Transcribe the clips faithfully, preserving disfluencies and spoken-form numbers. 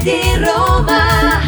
di Roma.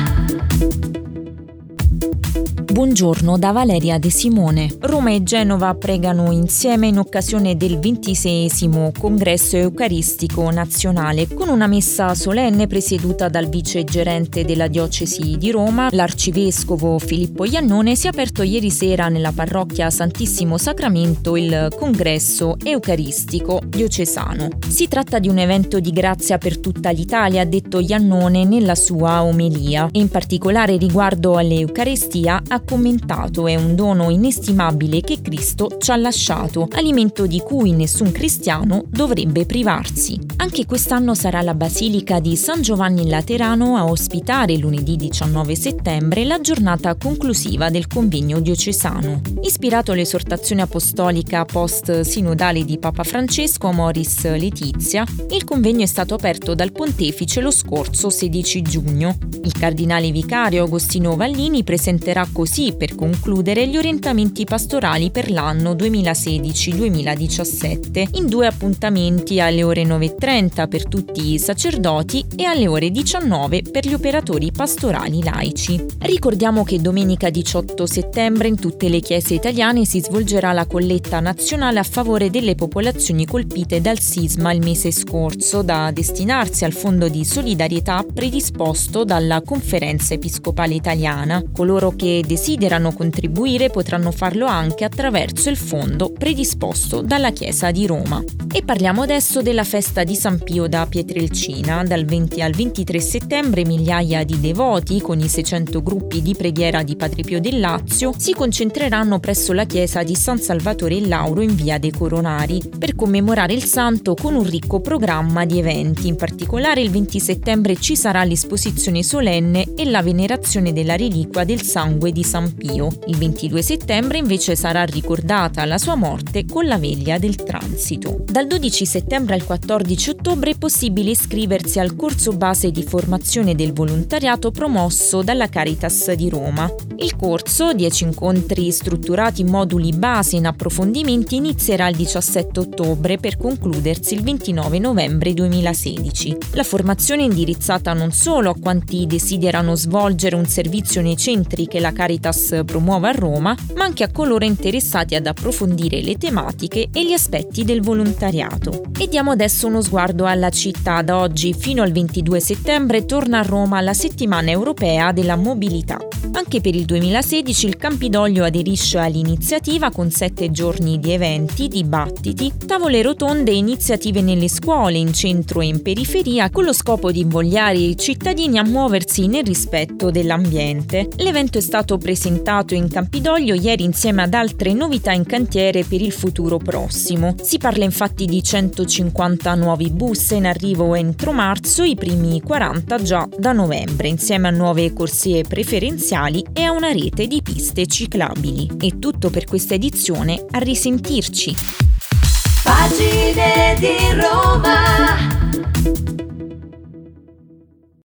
Buongiorno da Valeria De Simone. Roma e Genova pregano insieme in occasione del ventiseiesimo Congresso Eucaristico Nazionale con una messa solenne presieduta dal vice gerente della diocesi di Roma, l'arcivescovo Filippo Iannone. Si è aperto ieri sera nella parrocchia Santissimo Sacramento il Congresso Eucaristico Diocesano. Si tratta di un evento di grazia per tutta l'Italia, ha detto Iannone nella sua omelia, e in particolare riguardo all'Eucaristia ha commentato: è un dono inestimabile che Cristo ci ha lasciato, alimento di cui nessun cristiano dovrebbe privarsi. Anche quest'anno sarà la Basilica di San Giovanni Laterano a ospitare lunedì diciannove settembre la giornata conclusiva del convegno diocesano. Ispirato all'esortazione apostolica post-sinodale di Papa Francesco Amoris Laetitia, il convegno è stato aperto dal pontefice lo scorso sedici giugno. Il cardinale vicario Agostino Vallini presenterà così, per concludere, gli orientamenti pastorali per l'anno duemilasedici duemiladiciassette in due appuntamenti alle ore nove e trenta per tutti i sacerdoti e alle ore diciannove per gli operatori pastorali laici. Ricordiamo che domenica diciotto settembre in tutte le chiese italiane si svolgerà la colletta nazionale a favore delle popolazioni colpite dal sisma il mese scorso, da destinarsi al fondo di solidarietà predisposto dalla Conferenza Episcopale Italiana. Coloro che desiderano contribuire potranno farlo anche attraverso il fondo predisposto dalla Chiesa di Roma. E parliamo adesso della festa di San Pio da Pietrelcina. Dal venti al ventitré settembre migliaia di devoti, con i seicento gruppi di preghiera di Padre Pio del Lazio, si concentreranno presso la chiesa di San Salvatore in Lauro in via dei Coronari per commemorare il santo con un ricco programma di eventi. In particolare il venti settembre ci sarà l'esposizione solenne e la venerazione della reliquia del sangue di San Pio. Il ventidue settembre invece sarà ricordata la sua morte con la veglia del transito. Dal dodici settembre al quattordici ottobre è possibile iscriversi al corso base di formazione del volontariato promosso dalla Caritas di Roma. Il corso, dieci incontri strutturati in moduli base in approfondimenti, inizierà il diciassette ottobre per concludersi il ventinove novembre duemilasedici. La formazione è indirizzata non solo a quanti desiderano svolgere un servizio nei centri che la Caritas promuove a Roma, ma anche a coloro interessati ad approfondire le tematiche e gli aspetti del volontariato. E diamo adesso uno sguardo alla città. Da oggi fino al ventidue settembre torna a Roma la settimana europea della mobilità. Anche per il duemilasedici il Campidoglio aderisce all'iniziativa con sette giorni di eventi, dibattiti, tavole rotonde e iniziative nelle scuole, in centro e in periferia, con lo scopo di invogliare i cittadini a muoversi nel rispetto dell'ambiente. L'evento è stato presentato in Campidoglio ieri insieme ad altre novità in cantiere per il futuro prossimo. Si parla infatti di centocinquanta nuovi bus in arrivo entro marzo, i primi quaranta già da novembre, insieme a nuove corsie preferenziali e a una rete di piste ciclabili. È tutto per questa edizione, a risentirci. Pagine di Roma.